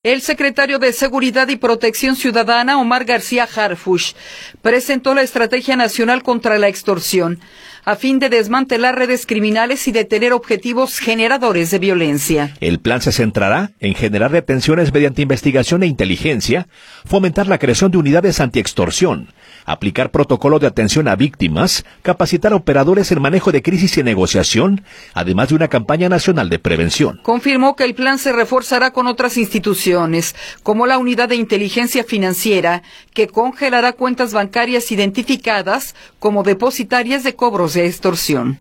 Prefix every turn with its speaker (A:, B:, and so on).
A: El secretario de Seguridad y Protección Ciudadana, Omar García Harfuch, presentó la Estrategia Nacional contra la Extorsión, a fin de desmantelar redes criminales y detener objetivos generadores de violencia.
B: El plan se centrará en generar detenciones mediante investigación e inteligencia, fomentar la creación de unidades antiextorsión, aplicar protocolos de atención a víctimas, capacitar a operadores en manejo de crisis y negociación, además de una campaña nacional de prevención.
A: Confirmó que el plan se reforzará con otras instituciones, como la Unidad de Inteligencia Financiera, que congelará cuentas bancarias identificadas como depositarias de cobros de extorsión.